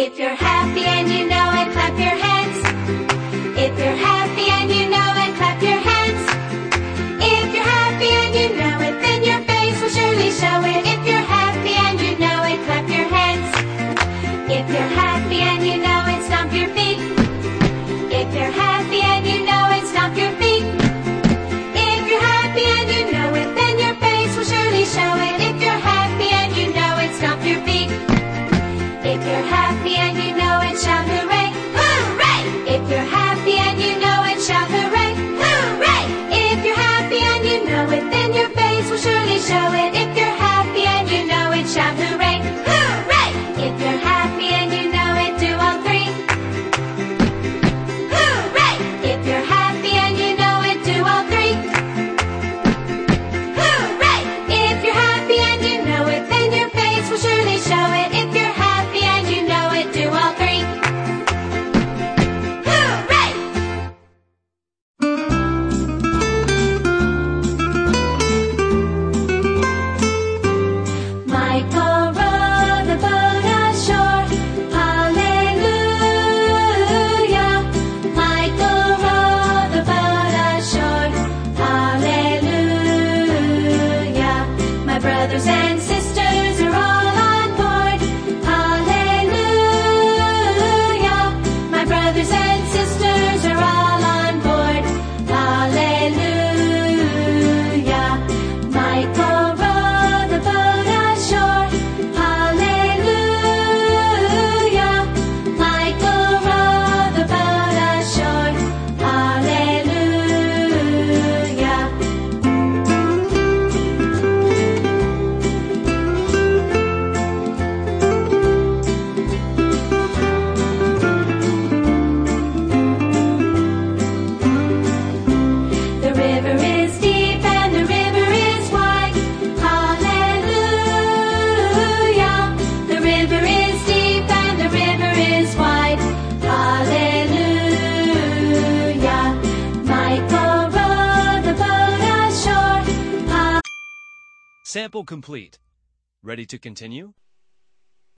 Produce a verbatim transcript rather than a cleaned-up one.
If you're happy and you know it, clap your hands. If you're happy and you know it, clap your hands. If you're happy and you know it, then your face will surely show it. If you're happy and you know it, clap your hands. If you're happy and you know it, stomp your feet. If you're happy and you know it, stomp your feet. If you're happy and you know it, then your face will surely show it. If you're happy and you know it, stomp your feet. If you're happy and you know it, shout hooray, hooray! If you're happy and you know it, shout hooray, hooray! If you're happy and you know it, then your face will surely show it. If you're happy and you know it, shout hooray, hooray! If you're happy and you know it, do all three. Hooray! If you're happy and you know it, do all three. Hooray! If you're happy and you know it, then your face will surely show it. If you're happy and you know it, do all three. Hooray! Michael rowed the boat ashore. Hallelujah. Michael rowed the boat ashore. Hallelujah. My brothers and sisters are all on board. Hallelujah. My brothers and sisters are all on board. Hallelujah. Michael rowed the boat ashore. Hallelujah. Michael rowed the boat ashore. Hallelujah. The river is deep and the river is wide. Hallelujah. The river is deep and the river is wide. Hallelujah. Michael rowed the boat ashore. Sample complete. Ready to continue?